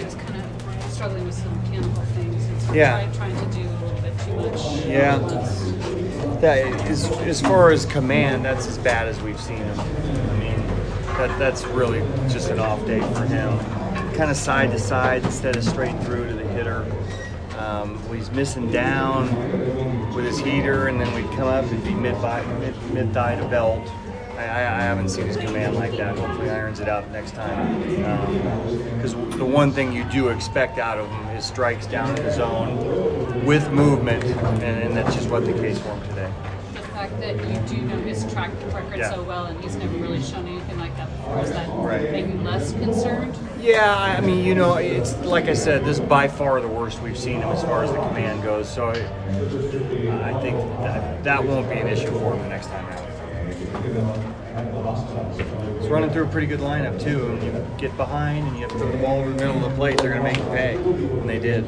he was kind of struggling with some mechanical things. And so Yeah. trying to do a little bit too much. Yeah. At once. That is, as far as command, that's as bad as we've seen him. I mean, that's really just an off day for him. Kind of side to side instead of straight through to the hitter. He's missing down with his heater, and then we'd come up and be mid thigh to belt. I haven't seen his command like that. Hopefully, irons it out next time. Because the one thing you do expect out of him is strikes down in the zone with movement, and that's just what the case for him today. The fact that you do know his track record so well, and he's never really shown anything like that before, is that make you less concerned? Yeah, I mean, it's like I said, this is by far the worst we've seen him as far as the command goes. So I think that won't be an issue for him the next time out. He's running through a pretty good lineup too. When you get behind and you have to throw the ball over the middle of the plate, they're going to make you pay, and they did.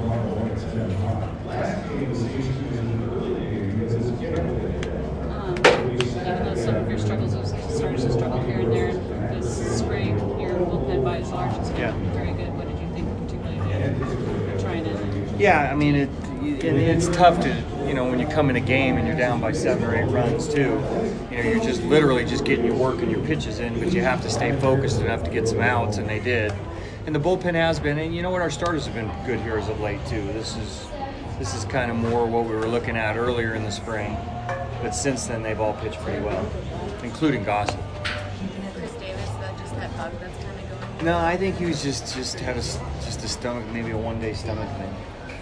Even though some of your struggles have started to struggle here and there, this spring, your bullpen by as large has been very good. What did you think, particularly trying to? Yeah, I mean, it's tough to, when you come in a game and you're down by 7 or 8 runs too. You're just literally just getting your work and your pitches in, but you have to stay focused enough to get some outs, and they did. And the bullpen has been, and you know what, our starters have been good here as of late too. This is kind of more what we were looking at earlier in the spring. But since then, they've all pitched pretty well, including Gossett. Chris Davis, just that bug that's kind of going? No, I think he was just had a stomach, maybe a one-day stomach thing.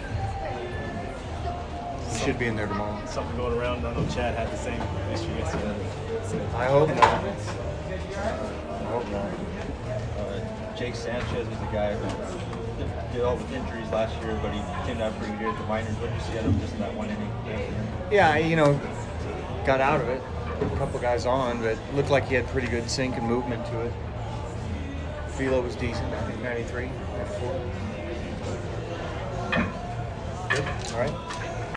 He should be in there tomorrow. Something going around. I know Chad had the same issue yesterday. I hope not. I hope not. Jake Sanchez was a guy who dealt with injuries last year, but he came down pretty good at the minors. What did you see out of him just in that one inning? Yeah, got out of it. A couple guys on, but looked like he had pretty good sink and movement to it. Philo was decent. I think 93, 94. Good. All right.